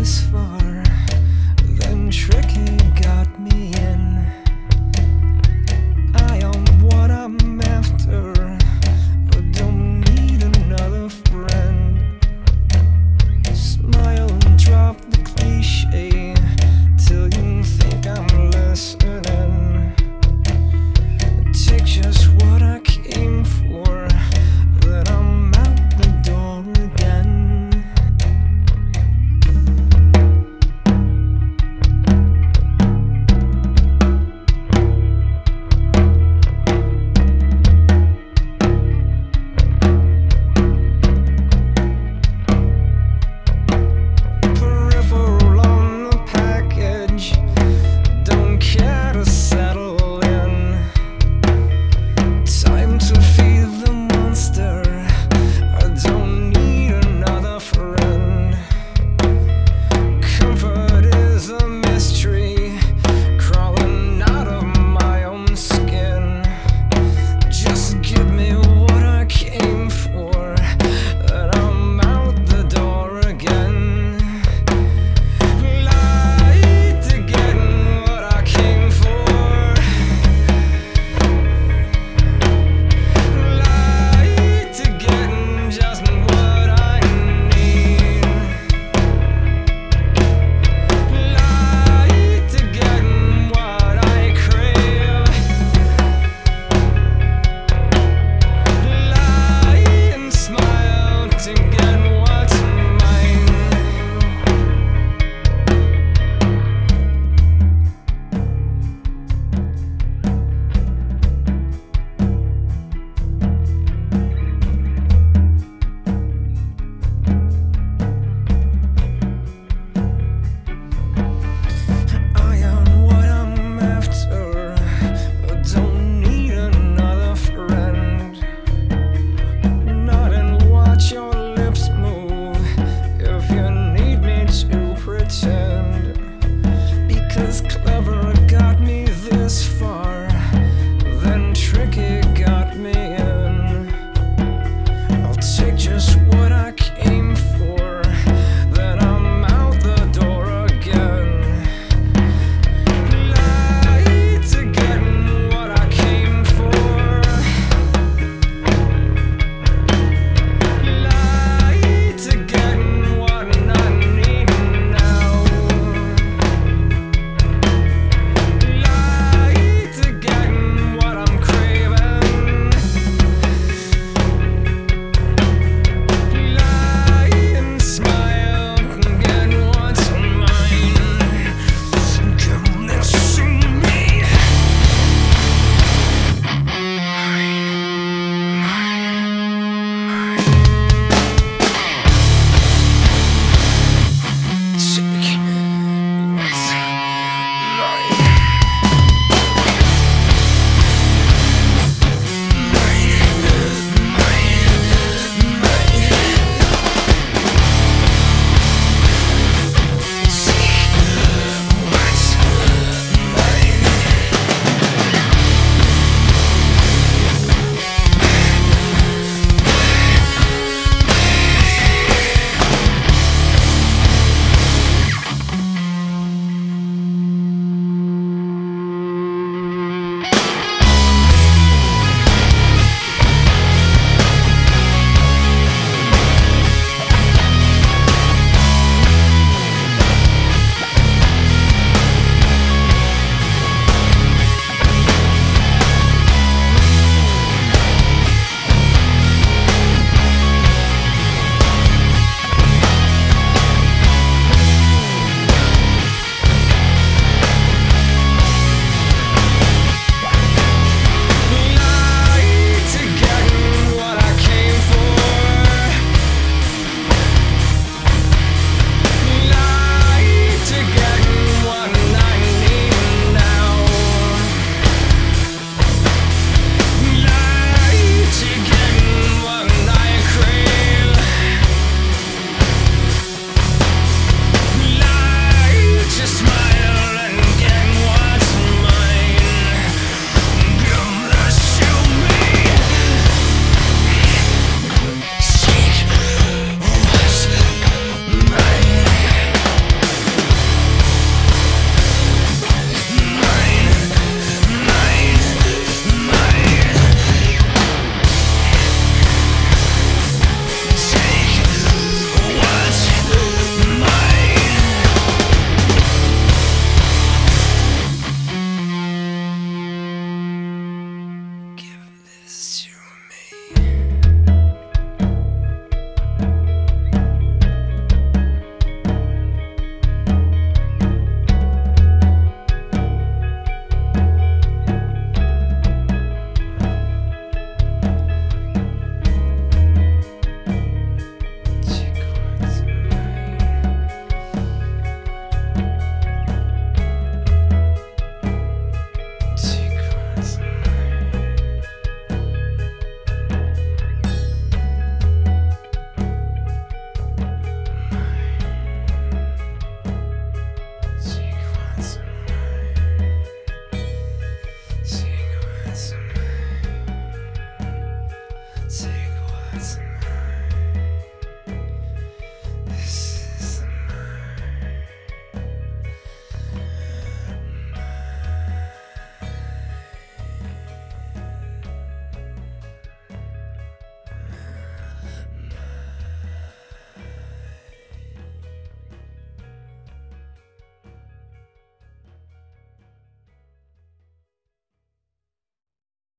this far, then tricky got me in. I am what I'm after, I don't need another friend. Smile and drop the cliche till you think I'm listening. Take just what I came for, then I'm out the door again. Peripheral on the package, don't care to settle in. Time to feed the monster, I don't need another friend. Comfort is a mystery, crawling out of my own skin. Just give me what I came for, then I'm out the door again. Light to getting what I came for. Light to getting just what I need. Light to getting what I crave. Lie and smile to get what's mine. I am what I'm after, I don't need another friend. Nod and watch your lips move if you need me to pretend. Because clever got me this far, then tricky got me in. I'll take just what